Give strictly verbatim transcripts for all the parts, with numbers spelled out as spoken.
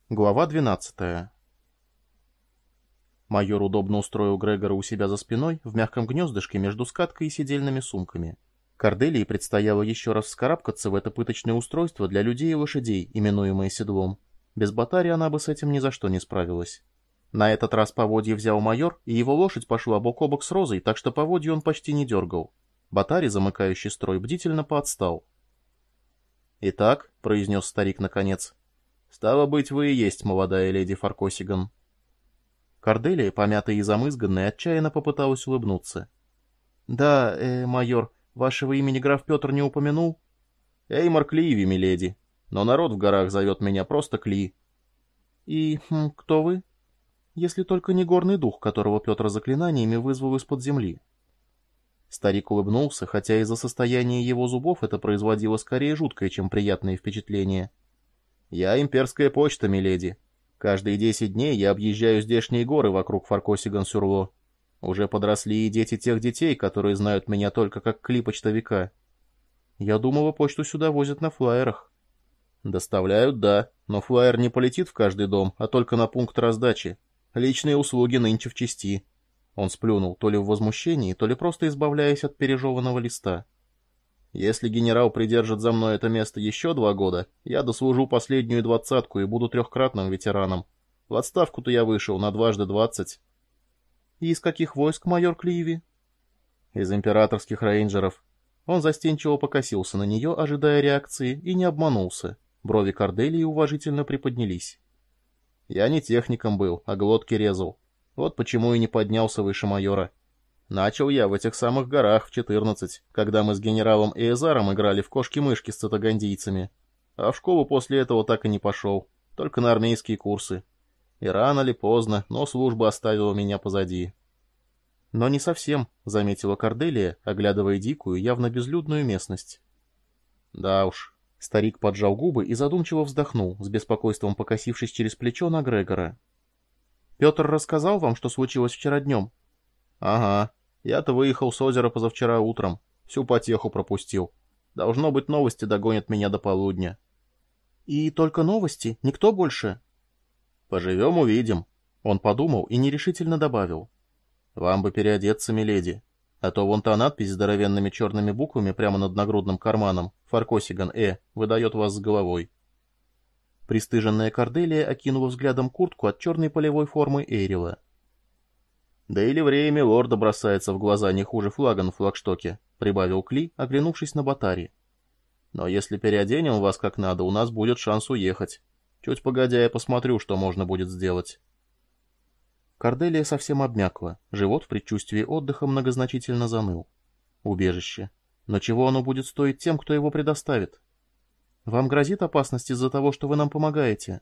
Глава двенадцатая. Майор удобно устроил Грегора у себя за спиной в мягком гнездышке между скаткой и сидельными сумками. Корделии предстояло еще раз вскарабкаться в это пыточное устройство для людей и лошадей, именуемое седлом. Без Ботари она бы с этим ни за что не справилась. На этот раз поводье взял майор, и его лошадь пошла бок о бок с Розой, так что поводье он почти не дергал. Ботари, замыкающий строй, бдительно поотстал. «Итак», — произнес старик наконец, — «стало быть, вы и есть молодая леди Фаркосиган». Корделия, помятая и замызганная, отчаянно попыталась улыбнуться. «Да, э, майор, вашего имени граф Петр не упомянул?» «Эймор Кливи, миледи, но народ в горах зовет меня просто Кли». «И хм, кто вы?» «Если только не горный дух, которого Петр заклинаниями вызвал из-под земли». Старик улыбнулся, хотя из-за состояния его зубов это производило скорее жуткое, чем приятное впечатление. «Я имперская почта, миледи. Каждые десять дней я объезжаю здешние горы вокруг Фаркосиган-Сюрло. Уже подросли и дети тех детей, которые знают меня только как Кли-почтовика. Я думала, почту сюда возят на флайерах». «Доставляют, да, но флайер не полетит в каждый дом, а только на пункт раздачи. Личные услуги нынче в чести». Он сплюнул, то ли в возмущении, то ли просто избавляясь от пережеванного листа. «Если генерал придержит за мной это место еще два года, я дослужу последнюю двадцатку и буду трехкратным ветераном. В отставку-то я вышел на дважды двадцать». «И из каких войск, майор Кливи?» «Из императорских рейнджеров». Он застенчиво покосился на нее, ожидая реакции, и не обманулся. Брови Корделии уважительно приподнялись. «Я не техником был, а глотки резал. Вот почему и не поднялся выше майора. Начал я в этих самых горах в четырнадцать, когда мы с генералом Эзаром играли в кошки-мышки с цитагандийцами. А в школу после этого так и не пошел, только на армейские курсы. И рано ли поздно, но служба оставила меня позади». «Но не совсем», — заметила Корделия, оглядывая дикую, явно безлюдную местность. «Да уж». Старик поджал губы и задумчиво вздохнул, с беспокойством покосившись через плечо на Грегора. «Петр рассказал вам, что случилось вчера днем?» «Ага. Я-то выехал с озера позавчера утром. Всю потеху пропустил. Должно быть, новости догонят меня до полудня». «И только новости? Никто больше?» «Поживем, увидим». Он подумал и нерешительно добавил. «Вам бы переодеться, миледи. А то вон та надпись с здоровенными черными буквами прямо над нагрудным карманом, Фаркосиган Э, выдает вас с головой». Пристыженная Корделия окинула взглядом куртку от черной полевой формы Эйрила. «Да или время лорда бросается в глаза не хуже флага на флагштоке», — прибавил Кли, оглянувшись на Ботари. «Но если переоденем вас как надо, у нас будет шанс уехать. Чуть погодя я посмотрю, что можно будет сделать». Корделия совсем обмякла, живот в предчувствии отдыха многозначительно заныл. Убежище. Но чего оно будет стоить тем, кто его предоставит? «Вам грозит опасность из-за того, что вы нам помогаете?»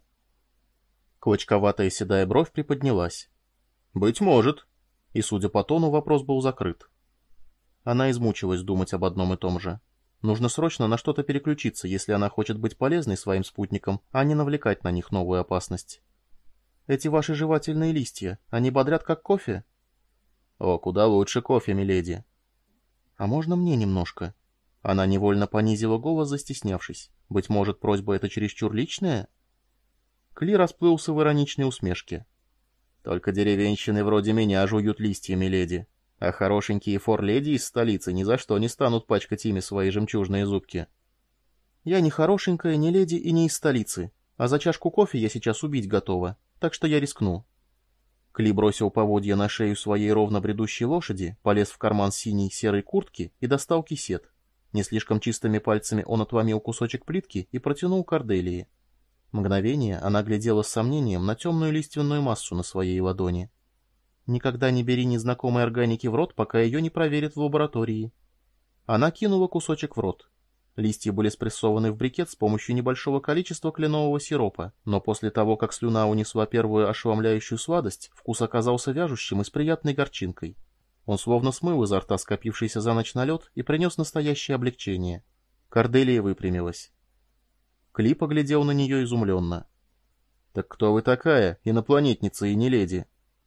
Клочковатая седая бровь приподнялась. «Быть может». И, судя по тону, вопрос был закрыт. Она измучилась думать об одном и том же. Нужно срочно на что-то переключиться, если она хочет быть полезной своим спутникам, а не навлекать на них новую опасность. «Эти ваши жевательные листья, они бодрят как кофе?» «О, куда лучше кофе, миледи». «А можно мне немножко?» Она невольно понизила голос, застеснявшись. Быть может, просьба эта чересчур личная? Кли расплылся в ироничной усмешке. «Только деревенщины вроде меня жуют листья, миледи, а хорошенькие форледи из столицы ни за что не станут пачкать ими свои жемчужные зубки». «Я не хорошенькая, не леди и не из столицы, а за чашку кофе я сейчас убить готова, так что я рискну». Кли бросил поводья на шею своей ровно бредущей лошади, полез в карман синей серой куртки и достал кисет. Не слишком чистыми пальцами он отломил кусочек плитки и протянул Корделии. Мгновение она глядела с сомнением на темную лиственную массу на своей ладони. «Никогда не бери незнакомой органики в рот, пока ее не проверят в лаборатории». Она кинула кусочек в рот. Листья были спрессованы в брикет с помощью небольшого количества кленового сиропа, но после того, как слюна унесла первую ошеломляющую сладость, вкус оказался вяжущим и с приятной горчинкой. Он словно смыл изо рта скопившийся за ночь налет и принес настоящее облегчение. Корделия выпрямилась. Кли поглядел на нее изумленно. «Так кто вы такая, инопланетница и не леди?»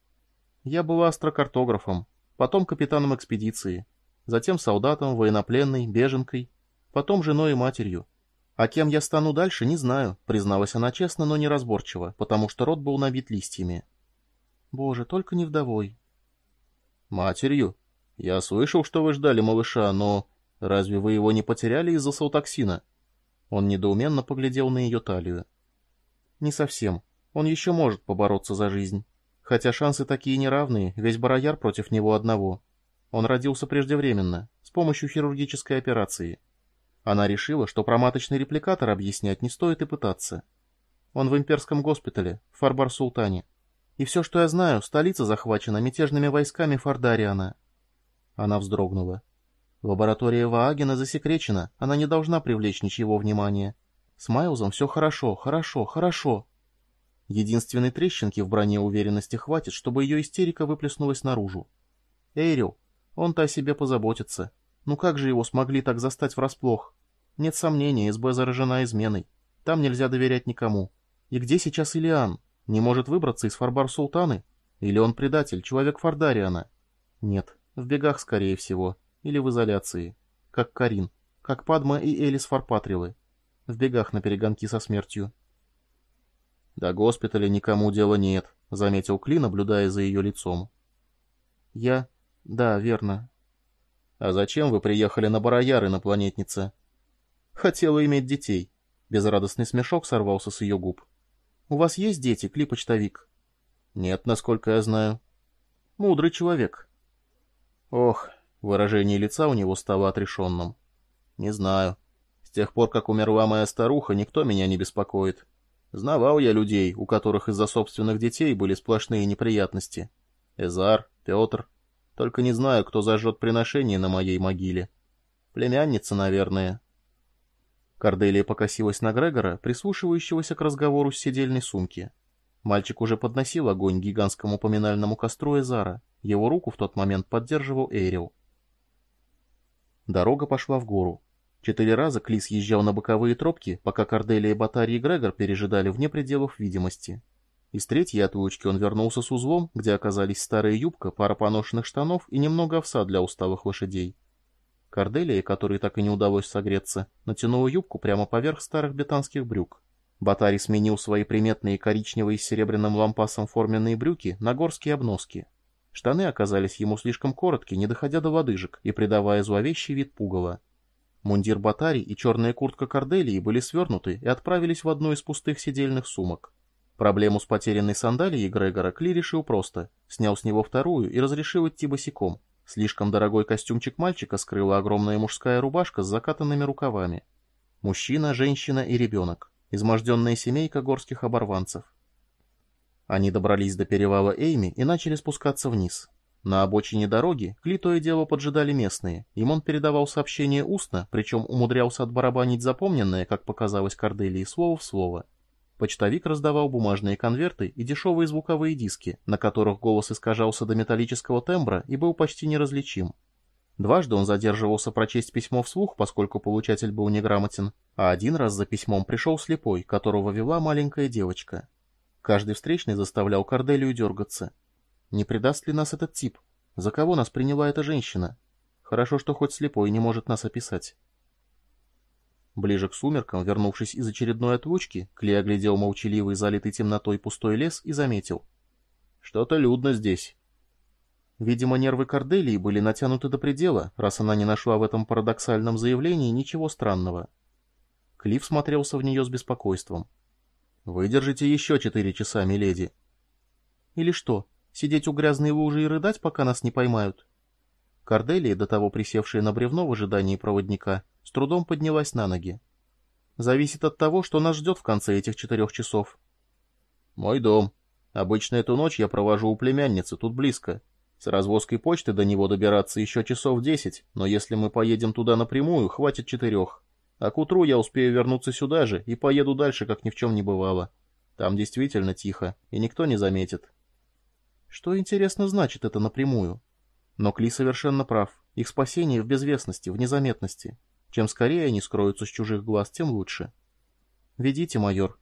«Я была астрокартографом, потом капитаном экспедиции, затем солдатом, военнопленной, беженкой, потом женой и матерью. А кем я стану дальше, не знаю, призналась она честно, но неразборчиво, потому что рот был набит листьями. Боже, только не вдовой. Матерью? Я слышал, что вы ждали малыша, но разве вы его не потеряли из-за салтоксина? Он недоуменно поглядел на ее талию. Не совсем. Он еще может побороться за жизнь. Хотя шансы такие неравные, весь Барояр против него одного. Он родился преждевременно, с помощью хирургической операции. Она решила, что про маточный репликатор объяснять не стоит и пытаться. Он в имперском госпитале, в Фарбар-Султане. И все, что я знаю, столица захвачена мятежными войсками Фардариана. Она вздрогнула. Лаборатория Ваагена засекречена, она не должна привлечь ничьего внимания. С Майлзом все хорошо, хорошо, хорошо. Единственной трещинки в броне уверенности хватит, чтобы ее истерика выплеснулась наружу. Эйрил, он-то о себе позаботится. Ну как же его смогли так застать врасплох? Нет сомнения, СБ заражена изменой. Там нельзя доверять никому. И где сейчас Илиан? Не может выбраться из Фарбар-Султаны? Или он предатель, человек Фардариана? Нет, в бегах, скорее всего. Или в изоляции. Как Карин. Как Падма и Элис Фарпатрилы. В бегах наперегонки со смертью. «До госпиталя никому дела нет», — заметил Кли, наблюдая за ее лицом. «Я... да, верно». «А зачем вы приехали на Барояр, инопланетница?» «Хотела иметь детей». Безрадостный смешок сорвался с ее губ. «У вас есть дети, Кли-почтовик?» «Нет, насколько я знаю». «Мудрый человек». «Ох», — выражение лица у него стало отрешенным. «Не знаю. С тех пор, как умерла моя старуха, никто меня не беспокоит. Знавал я людей, у которых из-за собственных детей были сплошные неприятности. Эзар, Петр. Только не знаю, кто зажжет приношение на моей могиле. Племянница, наверное». Корделия покосилась на Грегора, прислушивающегося к разговору с седельной сумки. Мальчик уже подносил огонь к гигантскому поминальному костру Эзара. Его руку в тот момент поддерживал Эйрил. Дорога пошла в гору. Четыре раза Кли съезжал на боковые тропки, пока Корделия, Батари и Грегор пережидали вне пределов видимости. Из третьей отлучки он вернулся с узлом, где оказались старая юбка, пара поношенных штанов и немного овса для усталых лошадей. Корделия, которой так и не удалось согреться, натянула юбку прямо поверх старых бетанских брюк. Батари сменил свои приметные коричневые с серебряным лампасом форменные брюки на горские обноски. Штаны оказались ему слишком коротки, не доходя до лодыжек и придавая зловещий вид пугала. Мундир Батари и черная куртка Корделии были свернуты и отправились в одну из пустых седельных сумок. Проблему с потерянной сандалией Грегора Кли решил просто. Снял с него вторую и разрешил идти босиком. Слишком дорогой костюмчик мальчика скрыла огромная мужская рубашка с закатанными рукавами. Мужчина, женщина и ребенок. Изможденная семейка горских оборванцев. Они добрались до перевала Эйми и начали спускаться вниз. На обочине дороги Кли то и дело поджидали местные. Им он передавал сообщение устно, причем умудрялся отбарабанить запомненное, как показалось Корделии, слово в слово. Почтовик раздавал бумажные конверты и дешевые звуковые диски, на которых голос искажался до металлического тембра и был почти неразличим. Дважды он задерживался прочесть письмо вслух, поскольку получатель был неграмотен, а один раз за письмом пришел слепой, которого вела маленькая девочка. Каждый встречный заставлял Корделию дергаться. Не предаст ли нас этот тип? За кого нас приняла эта женщина? Хорошо, что хоть слепой не может нас описать. Ближе к сумеркам, вернувшись из очередной отлучки, Кли оглядел молчаливый, залитый темнотой пустой лес и заметил. Что-то людно здесь. Видимо, нервы Корделии были натянуты до предела, раз она не нашла в этом парадоксальном заявлении ничего странного. Кли всмотрелся в нее с беспокойством. «Выдержите еще четыре часа, миледи». «Или что, сидеть у грязной лужи и рыдать, пока нас не поймают?» Корделия, до того присевшая на бревно в ожидании проводника, с трудом поднялась на ноги. «Зависит от того, что нас ждет в конце этих четырех часов». «Мой дом. Обычно эту ночь я провожу у племянницы, тут близко. С развозкой почты до него добираться еще часов десять, но если мы поедем туда напрямую, хватит четырех. А к утру я успею вернуться сюда же и поеду дальше, как ни в чем не бывало. Там действительно тихо, и никто не заметит». Что, интересно, значит это напрямую? Но Кли совершенно прав. Их спасение в безвестности, в незаметности. Чем скорее они скроются с чужих глаз, тем лучше. «Ведите, майор»,